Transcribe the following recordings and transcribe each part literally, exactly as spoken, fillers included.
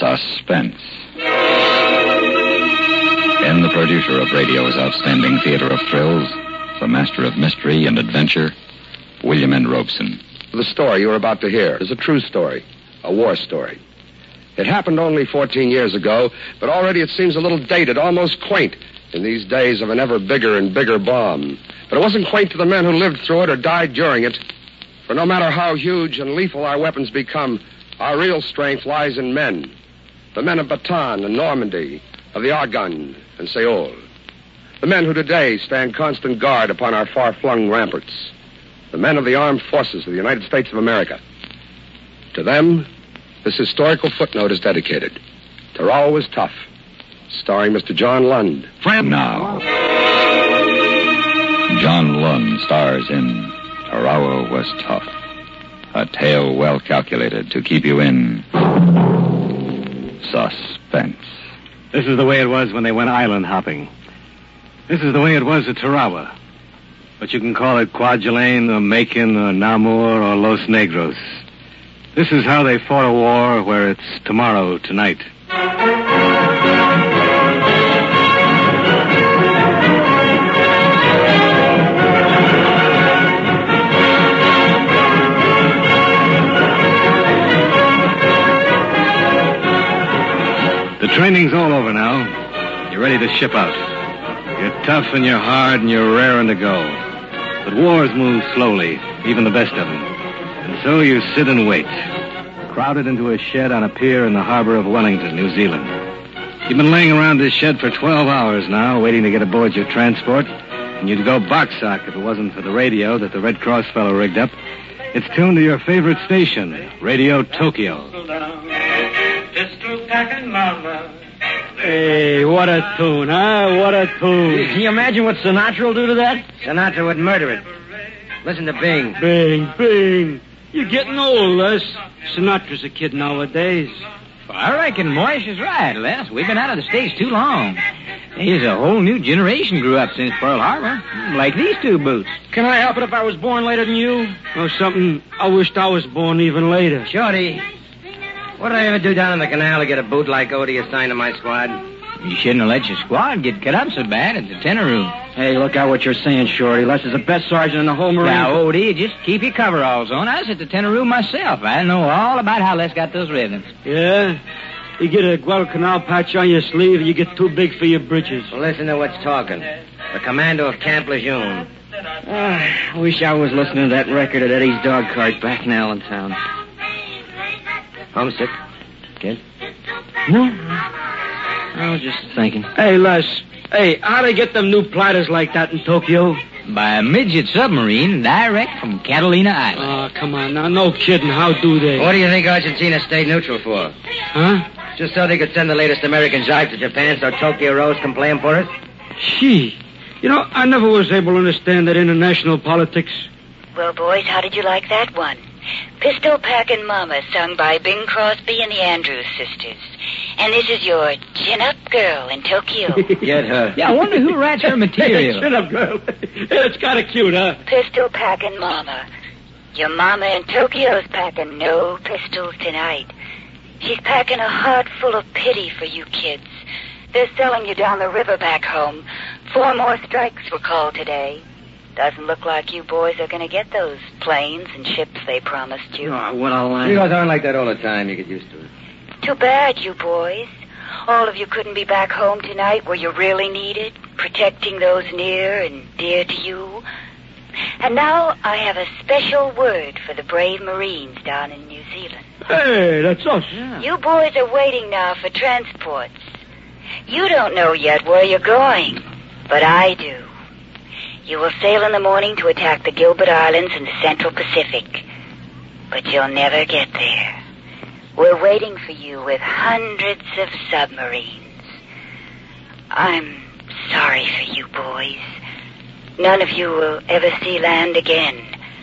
Suspense. And the producer of radio's outstanding theater of thrills, the master of mystery and adventure, William N. Robeson. The story you're about to hear is a true story, a war story. It happened only fourteen years ago, but already it seems a little dated, almost quaint, in these days of an ever bigger and bigger bomb. But it wasn't quaint to the men who lived through it or died during it. For no matter how huge and lethal our weapons become, our real strength lies in men. The men of Bataan and Normandy, of the Argonne and Seoul. The men who today stand constant guard upon our far-flung ramparts. The men of the armed forces of the United States of America. To them, this historical footnote is dedicated. Tarawa was tough. Starring Mister John Lund. Friend now. John Lund stars in Tarawa Was Tough. A tale well calculated to keep you in suspense. This is the way it was when they went island hopping. This is the way it was at Tarawa. But you can call it Kwajalein or Macon or Namur or Los Negros. This is how they fought a war where it's tomorrow tonight. The training's all over now. You're ready to ship out. You're tough and you're hard and you're raring to go. But wars move slowly, even the best of them. And so you sit and wait, crowded into a shed on a pier in the harbor of Wellington, New Zealand. You've been laying around this shed for twelve hours now, waiting to get aboard your transport, and you'd go boxsock if it wasn't for the radio that the Red Cross fellow rigged up. It's tuned to your favorite station, Radio Tokyo. Pistol packing mama. Hey, what a tune, huh? What a tune. Can you imagine what Sinatra will do to that? Sinatra would murder it. Listen to Bing. Bing, Bing. You're getting old, Les. Sinatra's a kid nowadays. Well, I reckon Moish is right, Les. We've been out of the States too long. There's a whole new generation grew up since Pearl Harbor. Like these two boots. Can I help it if I was born later than you? Or something, I wished I was born even later. Shorty, what did I ever do down in the canal to get a boot like Odie assigned to my squad? You shouldn't have let your squad get cut up so bad at the tenor room. Hey, look out what you're saying, Shorty. Les is the best sergeant in the whole Marine. Now, Odie, just keep your coveralls on. I was at the tenor room myself. I know all about how Les got those ribbons. Yeah? You get a Guadalcanal patch on your sleeve, you get too big for your britches. Well, listen to what's talking. The commando of Camp Lejeune. Uh, I wish I was listening to that record at Eddie's dog cart back in Allentown. Homesick, kid? No. I was just thinking. Hey, Les. Hey, how they get them new platters like that in Tokyo? By a midget submarine direct from Catalina Island. Oh, come on now. No kidding. How do they? What do you think Argentina stayed neutral for? Huh? Just so they could send the latest American jive to Japan so Tokyo Rose can play them for us? Gee. You know, I never was able to understand that international politics. Well, boys, how did you like that one? Pistol Packin' Mama, sung by Bing Crosby and the Andrews Sisters. And this is your chin-up girl in Tokyo. Get her. Yeah, I wonder who writes her material. Chin-up girl. It's kind of cute, huh? Pistol Packin' Mama. Your mama in Tokyo's packing no pistols tonight. She's packing a heart full of pity for you kids. They're selling you down the river back home. Four more strikes were called today. Doesn't look like you boys are going to get those planes and ships they promised you. Oh, what a line. She goes on like that all the time. You get used to it. Too bad, you boys. All of you couldn't be back home tonight where you're really needed, protecting those near and dear to you. And now I have a special word for the brave Marines down in New Zealand. Hey, that's us. Yeah. You boys are waiting now for transports. You don't know yet where you're going, but I do. You will sail in the morning to attack the Gilbert Islands in the Central Pacific. But you'll never get there. We're waiting for you with hundreds of submarines. I'm sorry for you boys. None of you will ever see land again.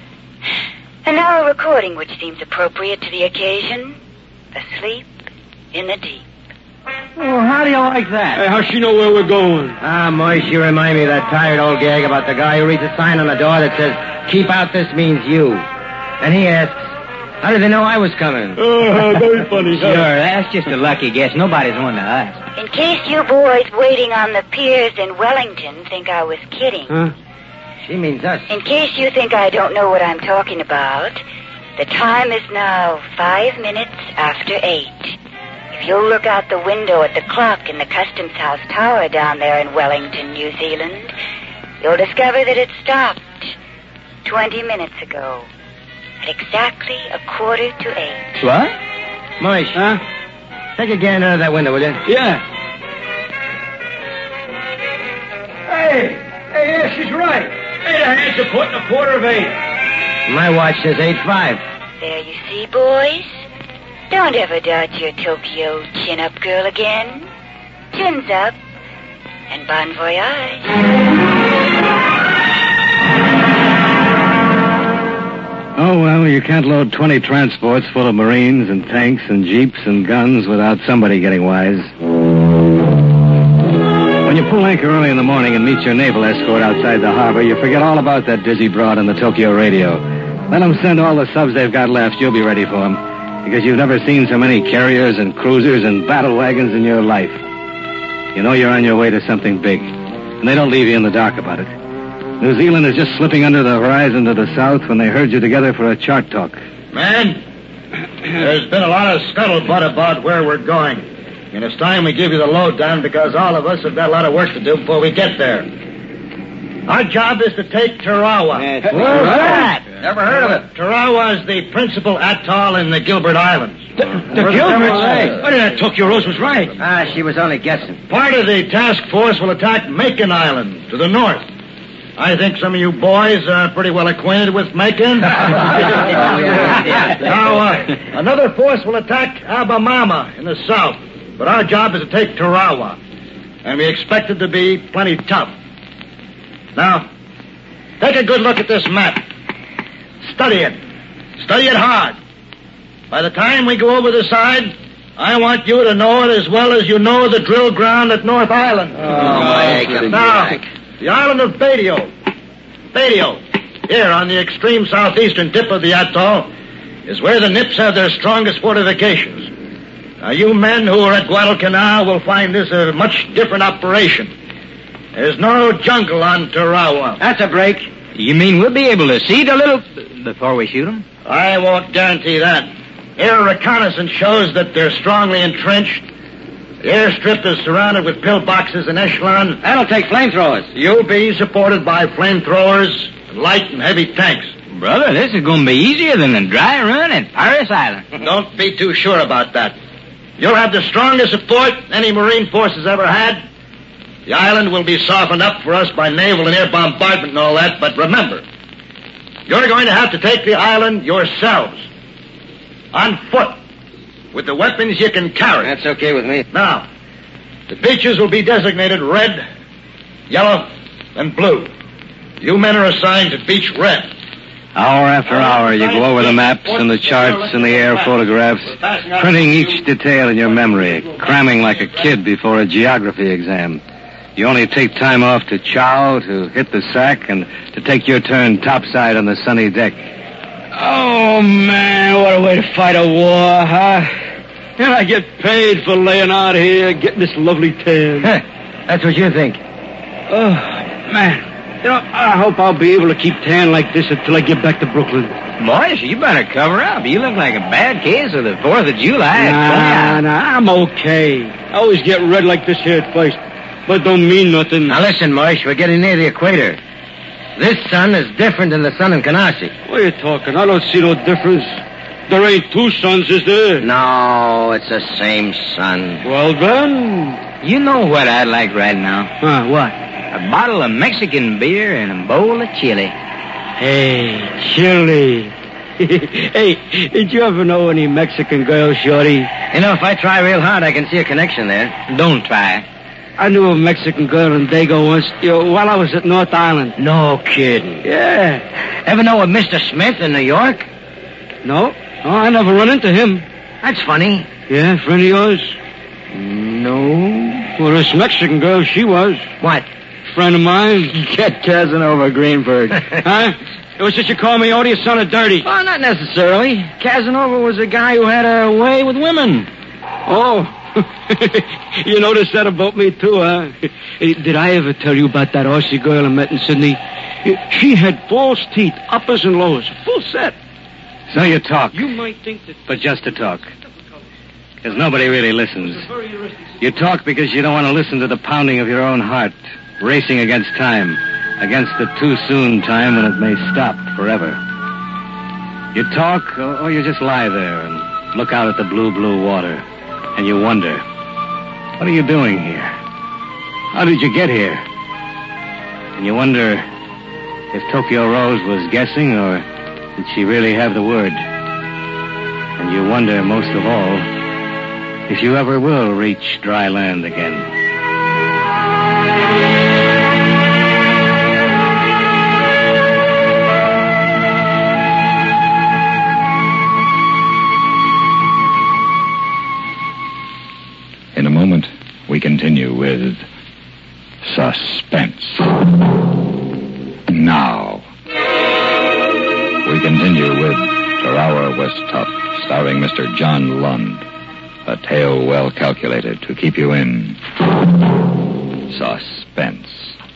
And now a recording which seems appropriate to the occasion. Asleep in the Deep. Oh, how do you like that? Hey, how's she know where we're going? Ah, Moish, you remind me of that tired old gag about the guy who reads a sign on the door that says, keep out, this means you. And he asks, How did they know I was coming? Oh, very funny. Sure, that's just a lucky guess. Nobody's on to us. In case you boys waiting on the piers in Wellington think I was kidding. Huh? She means us. In case you think I don't know what I'm talking about, the time is now five minutes after eight. If you'll look out the window at the clock in the Customs House Tower down there in Wellington, New Zealand, you'll discover that it stopped twenty minutes ago at exactly a quarter to eight. What? Moish, huh? Take a gander out of that window, will you? Yeah. Hey, hey, yeah, she's right. Hey, the hands are putting a quarter of eight. My watch says eight five. There you see, boys. Don't ever doubt your Tokyo chin-up girl again. Chins up, and bon voyage. Oh, well, you can't load twenty transports full of Marines and tanks and jeeps and guns without somebody getting wise. When you pull anchor early in the morning and meet your naval escort outside the harbor, you forget all about that dizzy broad on the Tokyo radio. Let them send all the subs they've got left. You'll be ready for them. Because you've never seen so many carriers and cruisers and battle wagons in your life. You know you're on your way to something big. And they don't leave you in the dark about it. New Zealand is just slipping under the horizon to the south when they herd you together for a chart talk. Man, there's been a lot of scuttlebutt about where we're going. And it's time we give you the lowdown because all of us have got a lot of work to do before we get there. Our job is to take Tarawa. Yes. What's that? Never heard of it. Tarawa is the principal atoll in the Gilbert Islands. The, the Gilberts? Right. What did that Tokyo Rose was right? Ah, she was only guessing. Part of the task force will attack Macon Island to the north. I think some of you boys are pretty well acquainted with Macon. Now, uh, another force will attack Abamama in the south. But our job is to take Tarawa. And we expect it to be plenty tough. Now, take a good look at this map. Study it. Study it hard. By the time we go over the side, I want you to know it as well as you know the drill ground at North Island. Oh, my God. Now, the island of Badio. Badio, here on the extreme southeastern tip of the atoll, is where the Nips have their strongest fortifications. Now, you men who are at Guadalcanal will find this a much different operation. There's no jungle on Tarawa. That's a break. You mean we'll be able to see the little... before we shoot them? I won't guarantee that. Air reconnaissance shows that they're strongly entrenched. The airstrip is surrounded with pillboxes and echelons. That'll take flamethrowers. You'll be supported by flamethrowers, light and heavy tanks. Brother, this is going to be easier than the dry run at Paris Island. Don't be too sure about that. You'll have the strongest support any Marine force has ever had. The island will be softened up for us by naval and air bombardment and all that, but remember, you're going to have to take the island yourselves. On foot. With the weapons you can carry. That's okay with me. Now, the beaches will be designated red, yellow, and blue. You men are assigned to beach red. Hour after hour, you go over the maps and the charts and the air photographs, printing each detail in your memory, cramming like a kid before a geography exam. You only take time off to chow, to hit the sack, and to take your turn topside on the sunny deck. Oh, man, what a way to fight a war, huh? And I get paid for laying out here, getting this lovely tan. That's what you think. Oh, man. You know, I hope I'll be able to keep tan like this until I get back to Brooklyn. Boys, you better cover up. You look like a bad case of the fourth of July. Nah, nah, I'm okay. I always get red like this here at first, but don't mean nothing. Now listen, Moish, we're getting near the equator. This sun is different than the sun in Canarsie. What are you talking? I don't see no difference. There ain't two suns, is there? No, it's the same sun. Well, then... You know what I'd like right now? Huh, what? A bottle of Mexican beer and a bowl of chili. Hey, chili. Hey, did you ever know any Mexican girls, Shorty? You know, if I try real hard, I can see a connection there. Don't try. I knew a Mexican girl in Dago once, you know, while I was at North Island. No kidding. Yeah. Ever know a Mister Smith in New York? No. Oh, I never run into him. That's funny. Yeah, friend of yours? No. Well, this Mexican girl, she was. What? Friend of mine. Get Casanova Greenberg. Huh? It was just you call me Odie, son of dirty. Oh, not necessarily. Casanova was a guy who had a way with women. Oh. You noticed that about me, too, huh? Hey, did I ever tell you about that Aussie girl I met in Sydney? She had false teeth, uppers and lowers, full set. So you talk. You might think that... But just to talk. Because nobody really listens. You talk because you don't want to listen to the pounding of your own heart, racing against time, against the too-soon time when it may stop forever. You talk, or, or you just lie there and look out at the blue, blue water, and you wonder, what are you doing here? How did you get here? And you wonder if Tokyo Rose was guessing, or did she really have the word? And you wonder, most of all, if you ever will reach dry land again. In a moment, we continue with Suspense. Now, we continue with Tarawa Was Tough, starring Mister John Lund. A tale well calculated to keep you in suspense.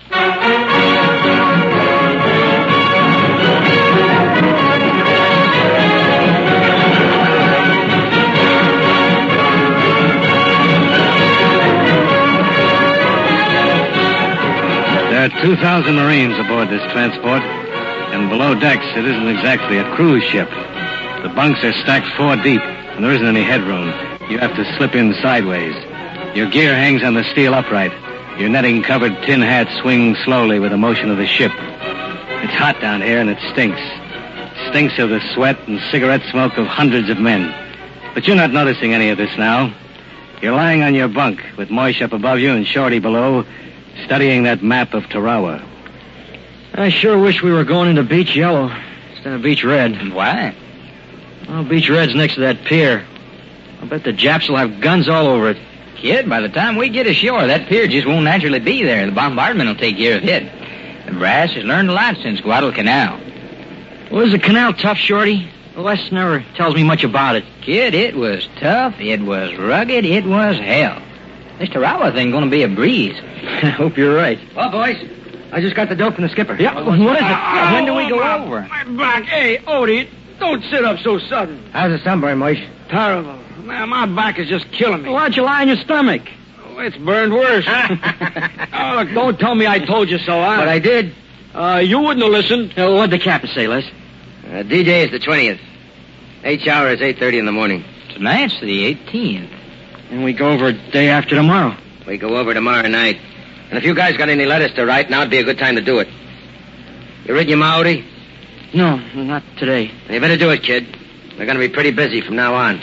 There are two thousand Marines aboard this transport, and below decks it isn't exactly a cruise ship. The bunks are stacked four deep, and there isn't any headroom. You have to slip in sideways. Your gear hangs on the steel upright. Your netting-covered tin hat swings slowly with the motion of the ship. It's hot down here, and it stinks. It stinks of the sweat and cigarette smoke of hundreds of men. But you're not noticing any of this now. You're lying on your bunk with Moish up above you and Shorty below, studying that map of Tarawa. I sure wish we were going into Beach Yellow instead of Beach Red. Why? Well, Beach Red's next to that pier. I bet the Japs will have guns all over it. Kid, by the time we get ashore, that pier just won't naturally be there. The bombardment will take care of it. The brass has learned a lot since Guadalcanal. Well, is the canal tough, Shorty? Les never tells me much about it. Kid, it was tough, it was rugged, it was hell. This Tarawa thing gonna be a breeze. I hope you're right. Well, boys, I just got the dope from the skipper. Yeah, what is it? When do we go over? My back. Hey, Odie, don't sit up so sudden. How's the sunburn, Moish? Terrible. Man, my back is just killing me. Why'd you lie on your stomach? Oh, it's burned worse. Oh, look, don't tell me I told you so, huh? But I did. Uh, you wouldn't have listened. Uh, what'd the captain say, Les? Uh, D J is the twentieth. H hour is eight thirty in the morning. Tonight's the eighteenth. And we go over day after tomorrow. We go over tomorrow night. And if you guys got any letters to write, now'd be a good time to do it. You read your Maori? No, not today. You better do it, kid. We're going to be pretty busy from now on.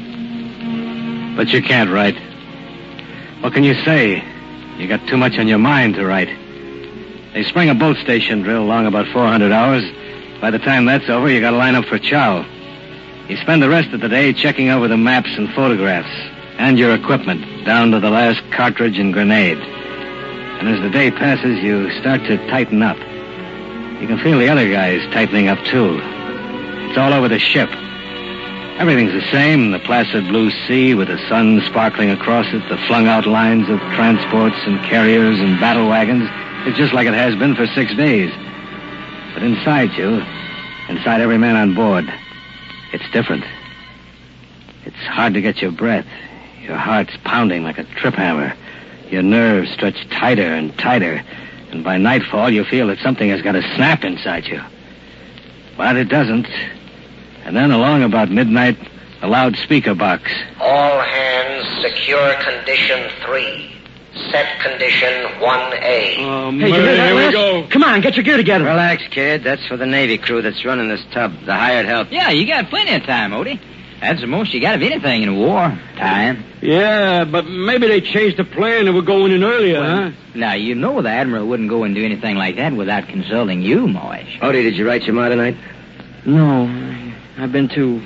But you can't write. What can you say? You got too much on your mind to write. They spring a boat station drill long about four hundred hours. By the time that's over, you got to line up for chow. You spend the rest of the day checking over the maps and photographs and your equipment down to the last cartridge and grenade. And as the day passes, you start to tighten up. You can feel the other guys tightening up, too. It's all over the ship. Everything's the same, the placid blue sea with the sun sparkling across it, the flung-out lines of transports and carriers and battle wagons. It's just like it has been for six days. But inside you, inside every man on board, it's different. It's hard to get your breath. Your heart's pounding like a trip hammer. Your nerves stretch tighter and tighter. And by nightfall, you feel that something has got to snap inside you. But it doesn't. And then along about midnight, a loudspeaker box. All hands secure condition three. Set condition one A. Oh, Hey, you hear that, here we Les? go. Come on, get your gear together. Relax, kid. That's for the Navy crew that's running this tub, the hired help. Yeah, you got plenty of time, Odie. That's the most you got of anything in war. Time. Yeah, but maybe they changed the plan and we're going in earlier, huh? Now, you know the Admiral wouldn't go and do anything like that without consulting you, Moish. Odie, did you write your ma tonight? No, I've been too...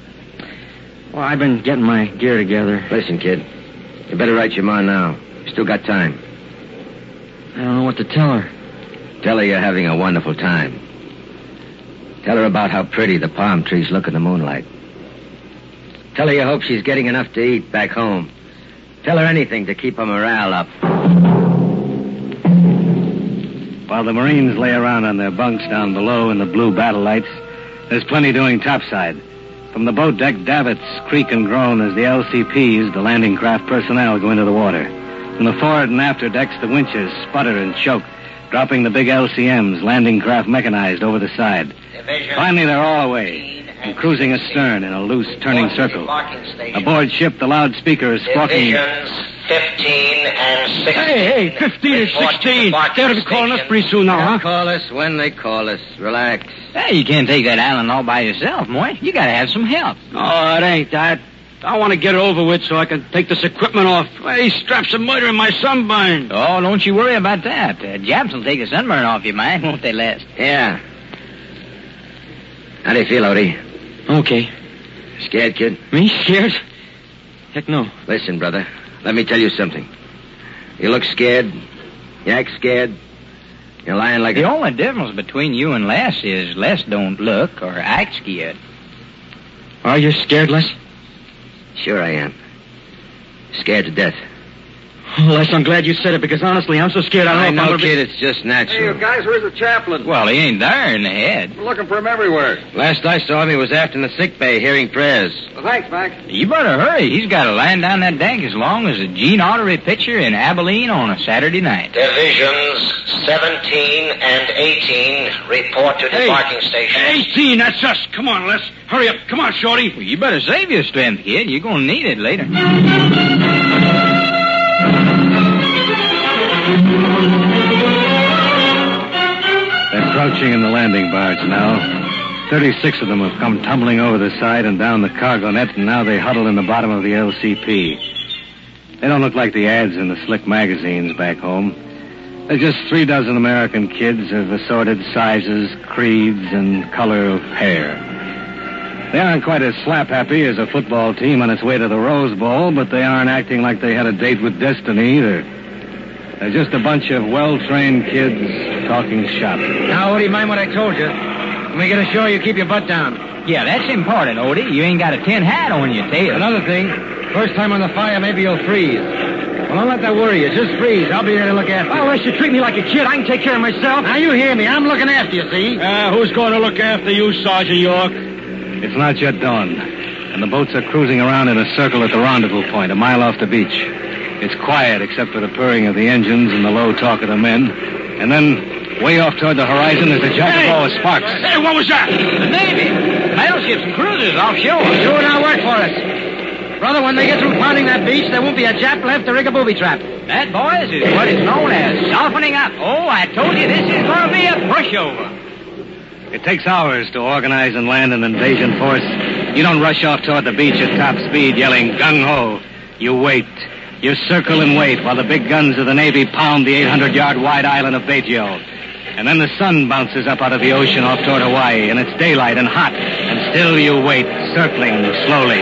Well, I've been getting my gear together. Listen, kid. You better write your ma now. You still got time. I don't know what to tell her. Tell her you're having a wonderful time. Tell her about how pretty the palm trees look in the moonlight. Tell her you hope she's getting enough to eat back home. Tell her anything to keep her morale up. While the Marines lay around on their bunks down below in the blue battle lights, there's plenty doing topside. From the boat deck, davits creak and groan as the L C Ps, the landing craft personnel, go into the water. From the forward and after decks, the winches sputter and choke, dropping the big L C Ms, landing craft mechanized, over the side. Division Finally, they're all away and cruising astern in a loose, turning circle. Aboard ship, the loudspeaker is squawking. Divisions fifteen and sixteen. Hey, hey, fifteen and sixteen. They ought to be calling us pretty soon now, They'll huh? call us when they call us. Relax. Hey, you can't take that island all by yourself, Moy. You gotta have some help. Oh, it ain't that. I want to get it over with so I can take this equipment off. These straps are murdering my sunburn. Oh, don't you worry about that. Uh, Japs will take the sunburn off your mind, won't they, Les? Yeah. How do you feel, Odie? Okay. Scared, kid? Me scared? Heck no. Listen, brother. Let me tell you something. You look scared. You act scared. You're lying like The a... only difference between you and Les is Les don't look or act scared. Are you scared, Les? Sure I am. Scared to death. Oh, Les, I'm glad you said it, because honestly, I'm so scared I don't I know if I'm know, gonna kid. be... It's just natural. Hey, you guys, where's the chaplain? Well, he ain't there in the head. We're looking for him everywhere. Last I saw him, he was aft in the sick bay hearing prayers. Well, thanks, Mac. You better hurry. He's got to land down that deck as long as a Gene Autry picture in Abilene on a Saturday night. Divisions seventeen and eighteen report to Hey, debarking station. eighteen, that's us. Come on, Les. Hurry up. Come on, Shorty. Well, you better save your strength, kid. You're going to need it later. They're crouching in the landing barge now. Thirty-six of them have come tumbling over the side and down the cargo net, and now they huddle in the bottom of the L C P. They don't look like the ads in the slick magazines back home. They're just three dozen American kids of assorted sizes, creeds, and color of hair. They aren't quite as slap-happy as a football team on its way to the Rose Bowl, but they aren't acting like they had a date with destiny either. They're just a bunch of well-trained kids talking shop. Now, Odie, mind what I told you. When we get ashore, you keep your butt down. Yeah, that's important, Odie. You ain't got a tin hat on your tail. Another thing, first time on the fire, maybe you'll freeze. Well, don't let that worry you. Just freeze. I'll be there to look after you. Oh, Les, you treat me like a kid. I can take care of myself. Now, you hear me. I'm looking after you, see? Uh, who's going to look after you, Sergeant York? It's not yet dawn, and the boats are cruising around in a circle at the rendezvous point, a mile off the beach. It's quiet except for the purring of the engines and the low talk of the men. And then, way off toward the horizon, there's a jack of Hey! sparks. Hey, what was that? The Navy. Battleships and cruisers offshore. Doing our work for us. Brother, when they get through pounding that beach, there won't be a Jap left to rig a booby trap. That, boys, is what is known as softening up. Oh, I told you this is going to be a pushover. It takes hours to organize and land an invasion force. You don't rush off toward the beach at top speed yelling gung-ho. You wait. You circle and wait while the big guns of the Navy pound the eight hundred yard wide island of Baguio. And then the sun bounces up out of the ocean off toward Hawaii, and it's daylight and hot, and still you wait, circling slowly.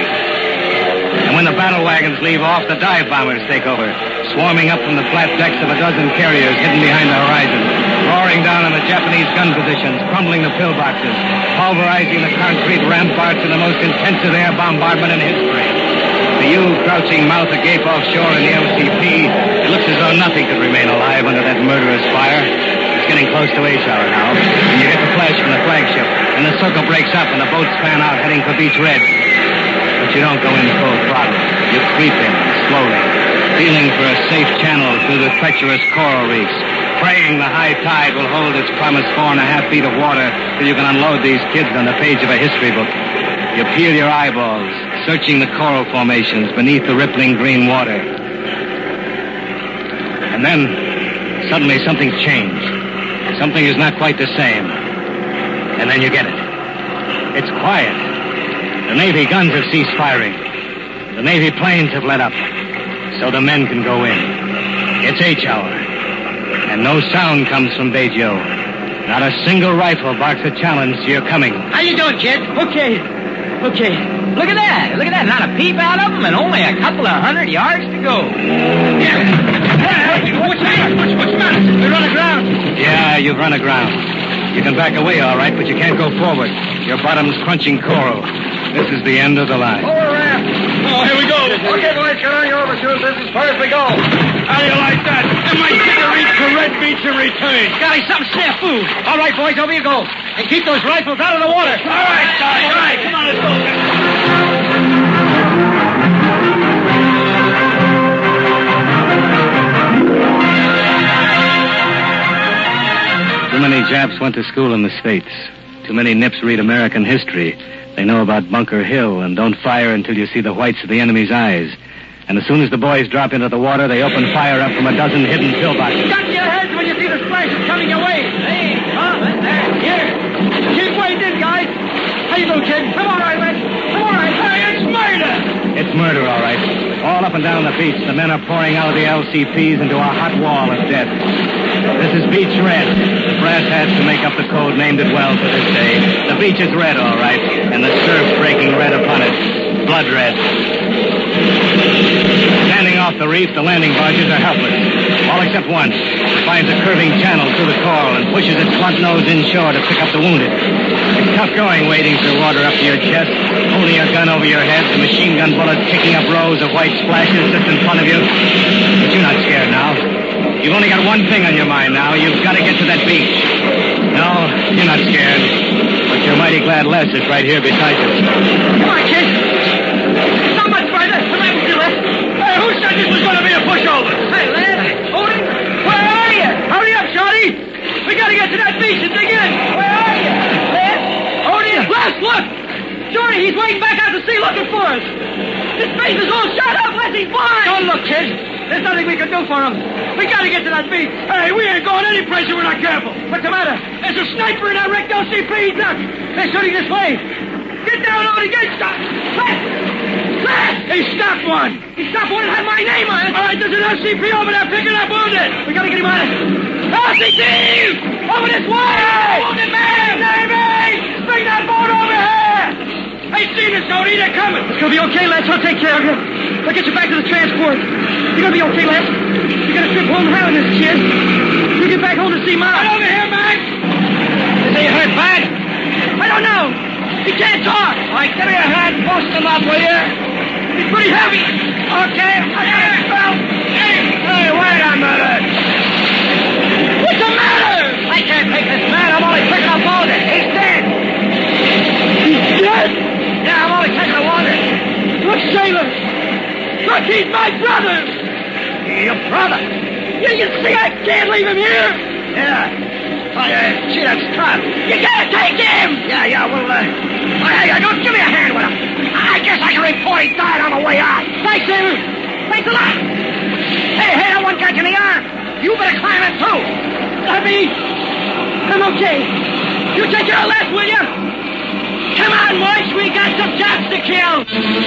And when the battle wagons leave off, the dive bombers take over, swarming up from the flat decks of a dozen carriers hidden behind the horizon, roaring down on the Japanese gun positions, crumbling the pillboxes, pulverizing the concrete ramparts in the most intensive air bombardment in history. To you, crouching mouth agape offshore in the L C P, it looks as though nothing could remain alive under that murderous fire. It's getting close to H hour now, and you get the flash from the flagship, and the circle breaks up, and the boats fan out heading for Beach Red. But you don't go in full throttle. You creep in slowly, feeling for a safe channel through the treacherous coral reefs, praying the high tide will hold its promised four and a half feet of water till you can unload these kids on the page of a history book. You peel your eyeballs, searching the coral formations beneath the rippling green water. And then, suddenly something's changed. Something is not quite the same. And then you get it. It's quiet. The Navy guns have ceased firing. The Navy planes have let up. So the men can go in. It's H hour. And no sound comes from Baguio. Not a single rifle barks a challenge to your coming. How you doing, kid? Okay. Okay. Look at that. Look at that. Not a peep out of them and only a couple of hundred yards to go. Yeah. Hey, what's that? What's, what's the matter? We run aground. Yeah, you've run aground. You can back away, all right, but you can't go forward. Your bottom's crunching coral. This is the end of the line. Over ramp. Oh, here we go. Okay, boys, get on your overshoes. This is first we go. How do you like that? And my ticker reach to Red Beach in return. Golly, some snafu. All right, boys, over you go. And keep those rifles out of the water. All right, Sarge, all right. Come on, let's go. Too many Japs went to school in the States. Too many Nips read American history. They know about Bunker Hill and don't fire until you see the whites of the enemy's eyes. And as soon as the boys drop into the water, they open fire up from a dozen hidden pillboxes. Gun to your heads when you see the splashes coming your way. Hey, huh? There, here. Keep waiting, guys. How you doing, kid? Come on, all right, man. Come on, all right. Hey, it's murder. It's murder, all right. All up and down the beach, the men are pouring out of the L C Ps into a hot wall of death. This is Beach Red. The brass hats to make up the code named it well for this day. The beach is red, all right, and the surf breaking red upon it. Blood red. Standing off the reef, the landing barges are helpless. All except one. It finds a curving channel through the coral and pushes its front nose inshore to pick up the wounded. It's tough going wading through water up to your chest, holding your gun over your head, the machine gun bullets kicking up rows of white splashes just in front of you. But you're not scared now. You've only got one thing on your mind now. You've got to get to that beach. No, you're not scared. But you're mighty glad Les is right here beside you. Come on, kid. Not much further. Come on, you, Les. Hey, who said this was going to be a pushover? Hey, Les. Odie, where are you? Hurry up, Shorty. We got to get to that beach and dig in. Where are you? Les? Odie, Les, look. Shorty, he's waiting back out to sea looking for us. His face is all shot up. Les, he's blind. Don't look, kid. There's nothing we can do for him. We got to get to that beach. Hey, we ain't going any place if we're not careful. What's the matter? There's a sniper in that wrecked L C P. Look. They're shooting this way. Get down, Odie. Get shot. Les! Les! He stopped one. He stopped one that had my name on it. All right, there's an L C P over there picking up wounded. We got to get him on it. L C P! Over this way! Wounded man! Navy! Bring that boat over here! I seen this, Odie. They're coming. It's going to be okay, Les. I'll take care of you. I'll get you back to the transport. You're going to be okay, Les. You got a trip home having this, kid. You get back home to see Mom. Right over here, Max. Is he hurt bad? I don't know. He can't talk. All right, give me a hand. Post him up, will you? He's pretty heavy. Okay. I got it, Phil. Hey, hey, wait a minute. What's the matter? I can't take this man. I'm only picking up wounded. He's dead. He's dead? Yeah, I'm only taking the wounded. Look, Sailor. Look, he's my brother. Your brother? You, you see, I can't leave him here. Yeah. Oh, yeah. Gee, that's tough. You gotta take him. Yeah, yeah, well, uh... Oh, hey, uh, don't give me a hand with him. I guess I can report he died on the way out. Thanks, Sailor. Thanks a lot. Hey, hey, that one got you in the arm. You better climb it, too. I mean, I'm okay. You take care of Les, will you? Come on, boys. We got some Japs to kill.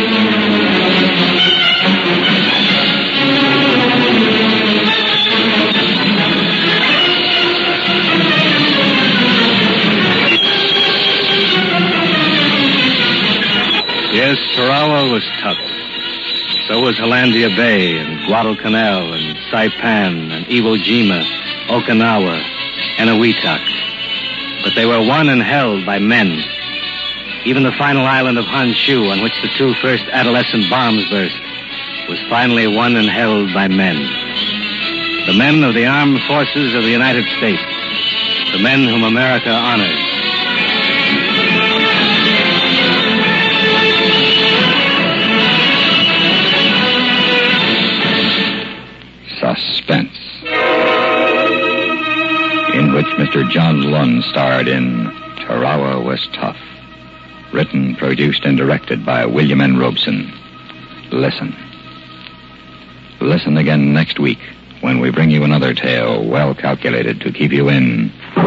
Yes, Tarawa was tough. So was Hollandia Bay and Guadalcanal and Saipan and Iwo Jima, Okinawa, and Eniwetok. But they were won and held by men. Even the final island of Honshu, on which the two first adolescent bombs burst, was finally won and held by men. The men of the armed forces of the United States. The men whom America honors. Suspense, in which Mister John Lund starred in Tarawa Was Tough. Written, produced, and directed by William N. Robeson. Listen. Listen again next week when we bring you another tale well calculated to keep you in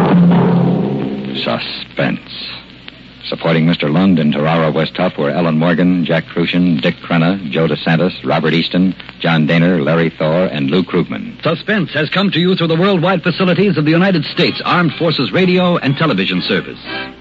suspense. Supporting Mister Lund in Tarawa Was Tough were Ellen Morgan, Jack Crucian, Dick Crenna, Joe DeSantis, Robert Easton, John Daner, Larry Thor, and Lou Krugman. Suspense has come to you through the worldwide facilities of the United States Armed Forces Radio and Television Service.